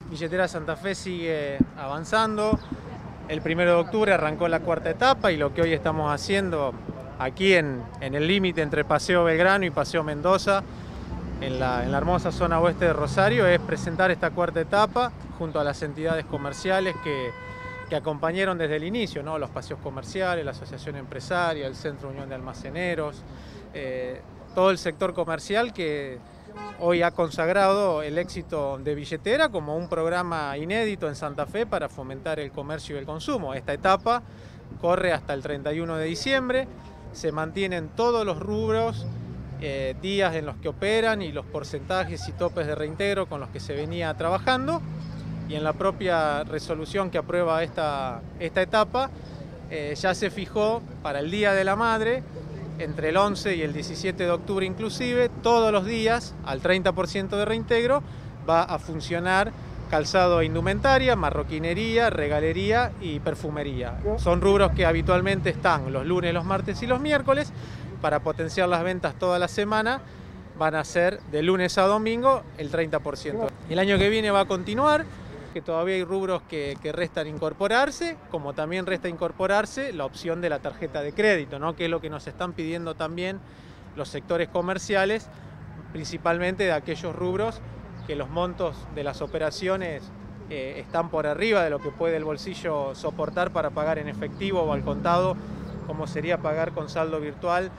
Billetera Santa Fe sigue avanzando. El 1 de octubre arrancó la cuarta etapa y lo que hoy estamos haciendo aquí en el límite entre Paseo Belgrano y Paseo Mendoza, en la hermosa zona oeste de Rosario, es presentar esta cuarta etapa junto a las entidades comerciales que acompañaron desde el inicio, ¿no? Los paseos comerciales, la Asociación Empresaria, el Centro Unión de Almaceneros, todo el sector comercial que hoy ha consagrado el éxito de Billetera como un programa inédito en Santa Fe para fomentar el comercio y el consumo. Esta etapa corre hasta el 31 de diciembre, se mantienen todos los rubros, días en los que operan y los porcentajes y topes de reintegro con los que se venía trabajando, y en la propia resolución que aprueba esta etapa ya se fijó para el Día de la Madre, entre el 11 y el 17 de octubre inclusive, todos los días al 30% de reintegro va a funcionar calzado e indumentaria, marroquinería, regalería y perfumería. Son rubros que habitualmente están los lunes, los martes y los miércoles. Para potenciar las ventas toda la semana van a ser de lunes a domingo el 30%. El año que viene va a continuar, que todavía hay rubros que restan incorporarse, como también resta incorporarse la opción de la tarjeta de crédito, ¿no? Que es lo que nos están pidiendo también los sectores comerciales, principalmente de aquellos rubros que los montos de las operaciones están por arriba de lo que puede el bolsillo soportar para pagar en efectivo o al contado, como sería pagar con saldo virtual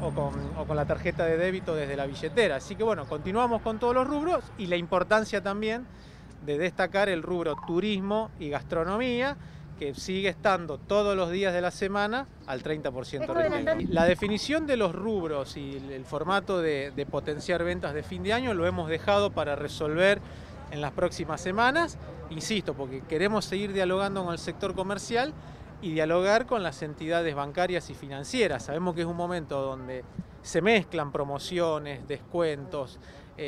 o con la tarjeta de débito desde la billetera. Así que bueno, continuamos con todos los rubros y la importancia también de destacar el rubro turismo y gastronomía, que sigue estando todos los días de la semana al 30% reintegro. La definición de los rubros y el formato de potenciar ventas de fin de año lo hemos dejado para resolver en las próximas semanas, insisto, porque queremos seguir dialogando con el sector comercial y dialogar con las entidades bancarias y financieras. Sabemos que es un momento donde se mezclan promociones, descuentos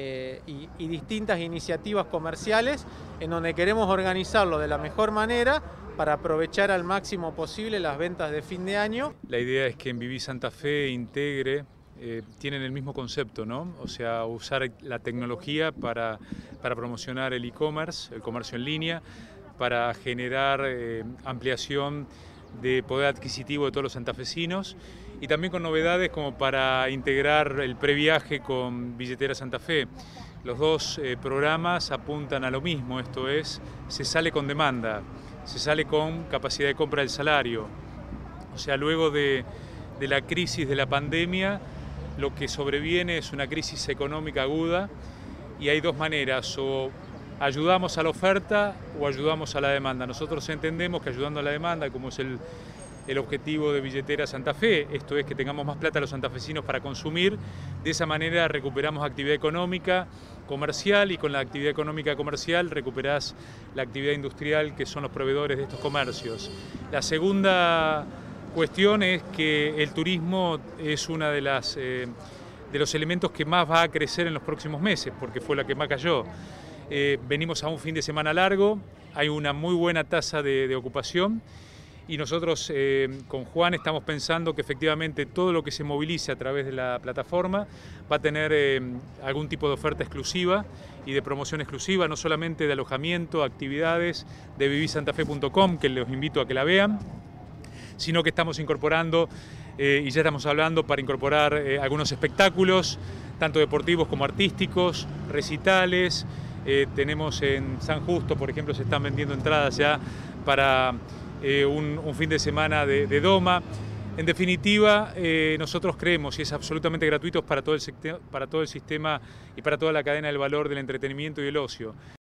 y distintas iniciativas comerciales, en donde queremos organizarlo de la mejor manera para aprovechar al máximo posible las ventas de fin de año. La idea es que en Viví Santa Fe integre, tienen el mismo concepto, ¿no? O sea, usar la tecnología para promocionar el e-commerce, el comercio en línea, para generar ampliación de poder adquisitivo de todos los santafesinos y también con novedades como para integrar el previaje con Billetera Santa Fe. Los dos programas apuntan a lo mismo, esto es, se sale con demanda, se sale con capacidad de compra del salario. O sea, luego de la crisis de la pandemia, lo que sobreviene es una crisis económica aguda y hay dos maneras: o ayudamos a la oferta o ayudamos a la demanda. Nosotros entendemos que ayudando a la demanda, como es el objetivo de Billetera Santa Fe, esto es que tengamos más plata los santafesinos para consumir, de esa manera recuperamos actividad económica comercial y con la actividad económica comercial recuperás la actividad industrial, que son los proveedores de estos comercios. La segunda cuestión es que el turismo es una de los elementos que más va a crecer en los próximos meses, porque fue la que más cayó. Venimos a un fin de semana largo, hay una muy buena tasa de ocupación y nosotros con Juan estamos pensando que efectivamente todo lo que se movilice a través de la plataforma va a tener algún tipo de oferta exclusiva y de promoción exclusiva, no solamente de alojamiento, actividades de vivisantafe.com, que los invito a que la vean, sino que estamos incorporando y ya estamos hablando para incorporar algunos espectáculos, tanto deportivos como artísticos, recitales. Tenemos en San Justo, por ejemplo, se están vendiendo entradas ya para un fin de semana de Doma. En definitiva, nosotros creemos, y es absolutamente gratuito para todo el sistema y para toda la cadena del valor del entretenimiento y el ocio.